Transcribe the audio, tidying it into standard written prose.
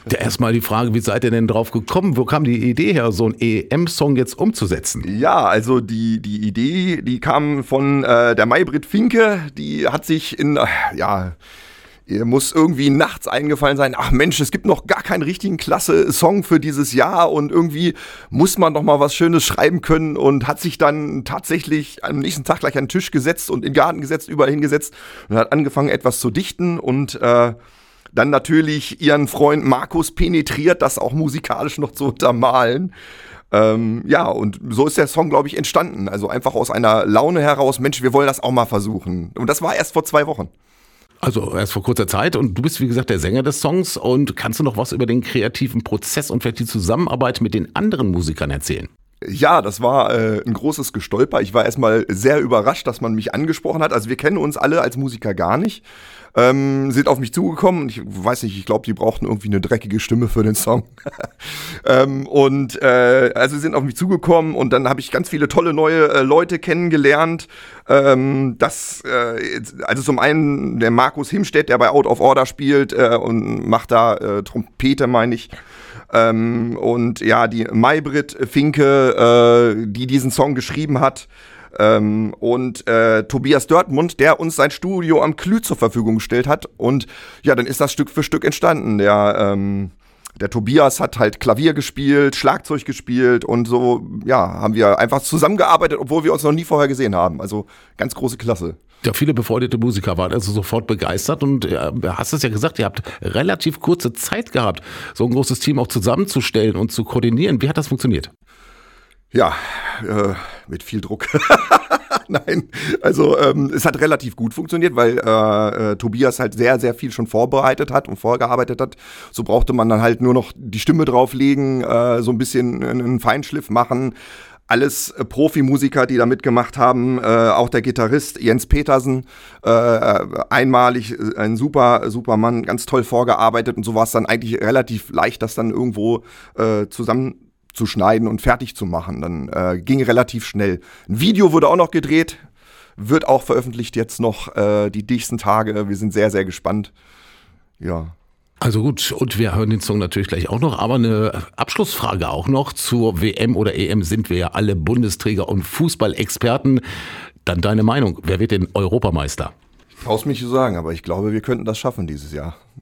Ja, erstmal die Frage, wie seid ihr denn drauf gekommen? Wo kam die Idee her, so einen EM-Song jetzt umzusetzen? Ja, also die Idee, die kam von der Maybrit Finke, die hat sich ihr muss irgendwie nachts eingefallen sein, ach Mensch, es gibt noch gar keinen richtigen klasse Song für dieses Jahr und irgendwie muss man doch mal was Schönes schreiben können und hat sich dann tatsächlich am nächsten Tag gleich an den Tisch gesetzt und in den Garten gesetzt, überall hingesetzt und hat angefangen etwas zu dichten und dann natürlich ihren Freund Markus penetriert, das auch musikalisch noch zu untermalen. Und so ist der Song, glaube ich, entstanden. Also einfach aus einer Laune heraus, Mensch, wir wollen das auch mal versuchen. Und das war erst vor 2 Wochen. Also erst vor kurzer Zeit und du bist, wie gesagt, der Sänger des Songs und kannst du noch was über den kreativen Prozess und vielleicht die Zusammenarbeit mit den anderen Musikern erzählen? Ja, das war ein großes Gestolper. Ich war erstmal sehr überrascht, dass man mich angesprochen hat. Also wir kennen uns alle als Musiker gar nicht. Sind auf mich zugekommen. Ich weiß nicht, ich glaube, die brauchten irgendwie eine dreckige Stimme für den Song. Also sind auf mich zugekommen und dann habe ich ganz viele tolle neue Leute kennengelernt. Also zum einen der Markus Himstedt, der bei Out of Order spielt und macht da Trompete, meine ich. Die Maybrit Finke, die diesen Song geschrieben hat. Tobias Dörtmund, der uns sein Studio am Klü zur Verfügung gestellt hat. Und ja, dann ist das Stück für Stück entstanden. Der Tobias hat halt Klavier gespielt, Schlagzeug gespielt und so, ja, haben wir einfach zusammengearbeitet, obwohl wir uns noch nie vorher gesehen haben. Also ganz große Klasse. Ja, viele befreundete Musiker waren also sofort begeistert und hast es ja gesagt, ihr habt relativ kurze Zeit gehabt, so ein großes Team auch zusammenzustellen und zu koordinieren. Wie hat das funktioniert? Ja, mit viel Druck. Nein, also es hat relativ gut funktioniert, weil Tobias halt sehr, sehr viel schon vorbereitet hat und vorgearbeitet hat. So brauchte man dann halt nur noch die Stimme drauflegen, so ein bisschen einen Feinschliff machen. Alles Profimusiker, die da mitgemacht haben, auch der Gitarrist Jens Petersen, einmalig, ein super Mann, ganz toll vorgearbeitet und so war es dann eigentlich relativ leicht, das dann irgendwo zusammenzuschneiden und fertig zu machen. Dann ging relativ schnell. Ein Video wurde auch noch gedreht, wird auch veröffentlicht jetzt noch die nächsten Tage. Wir sind sehr, sehr gespannt. Ja. Also gut, und wir hören den Song natürlich gleich auch noch, aber eine Abschlussfrage auch noch. Zur WM oder EM sind wir ja alle Bundesträger und Fußballexperten. Dann deine Meinung, wer wird denn Europameister? Ich traue es mich zu sagen, aber ich glaube, wir könnten das schaffen dieses Jahr.